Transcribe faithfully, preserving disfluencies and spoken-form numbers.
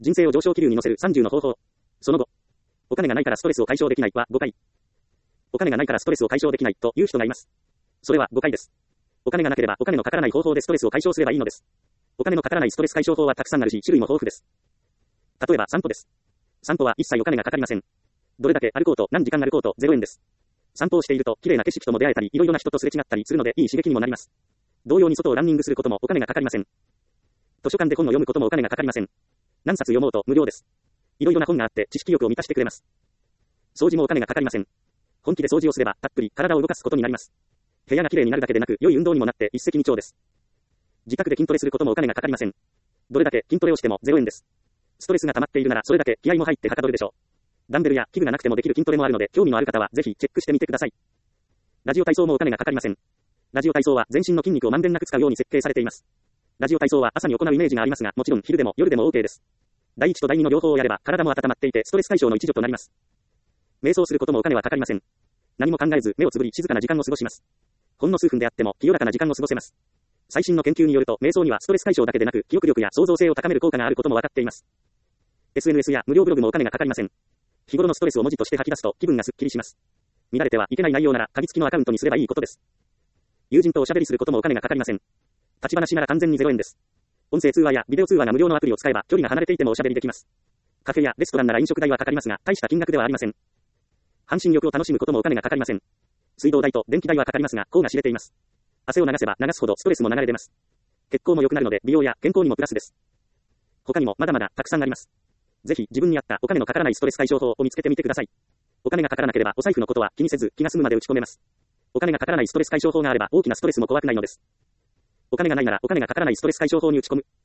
人生を上昇気流に乗せるさんじゅうの方法。その後。お金がないからストレスを解消できないは誤解。お金がないからストレスを解消できないという人がいます。それは誤解です。お金がなければお金のかからない方法でストレスを解消すればいいのです。お金のかからないストレス解消法はたくさんあるし、種類も豊富です。例えば散歩です。散歩は一切お金がかかりません。どれだけ歩こうと何時間歩こうとゼロえんです。散歩をしていると綺麗な景色とも出会えたり、いろいろな人とすれ違ったりするのでいい刺激にもなります。同様に外をランニングすることもお金がかかりません。図書館で本を読むこともお金がかかりません。何冊読もうと無料です。いろいろな本があって知識欲を満たしてくれます。掃除もお金がかかりません。本気で掃除をすればたっぷり体を動かすことになります。部屋が綺麗になるだけでなく良い運動にもなって一石二鳥です。自宅で筋トレすることもお金がかかりません。どれだけ筋トレをしてもゼロえんです。ストレスが溜まっているならそれだけ気合も入ってはかどるでしょう。ダンベルや器具がなくてもできる筋トレもあるので興味のある方はぜひチェックしてみてください。ラジオ体操もお金がかかりません。ラジオ体操は全身の筋肉をまんべんなく使うように設計されています。ラジオ体操は朝に行うイメージがありますが、もちろん昼でも夜でも OK です。だいいちとだいにの両方をやれば体も温まっていてストレス解消の一助となります。瞑想することもお金はかかりません。何も考えず目をつぶり静かな時間を過ごします。ほんの数分であっても清らかな時間を過ごせます。最新の研究によると瞑想にはストレス解消だけでなく記憶力や創造性を高める効果があることも分かっています。エスエヌエス や無料ブログもお金がかかりません。日頃のストレスを文字として吐き出すと気分がすっきりします。見られてはいけない内容なら鍵付きのアカウントにすればいいことです。友人とおしゃべりすることもお金がかかりません。立ち話なら完全にゼロえんです。音声通話やビデオ通話が無料のアプリを使えば距離が離れていてもおしゃべりできます。カフェやレストランなら飲食代はかかりますが大した金額ではありません。半身浴を楽しむこともお金がかかりません。水道代と電気代はかかりますが甲が知れています。汗を流せば流すほどストレスも流れ出ます。血行も良くなるので美容や健康にもプラスです。他にもまだまだたくさんあります。ぜひ自分に合ったお金のかからないストレス解消法を見つけてみてください。お金がかからなければお財布のことは気にせず気が済むまで打ち込めます。お金がかからないストレス解消法があれば大きなストレスも怖くないのです。お金がないならお金がかからないストレス解消法に打ち込む。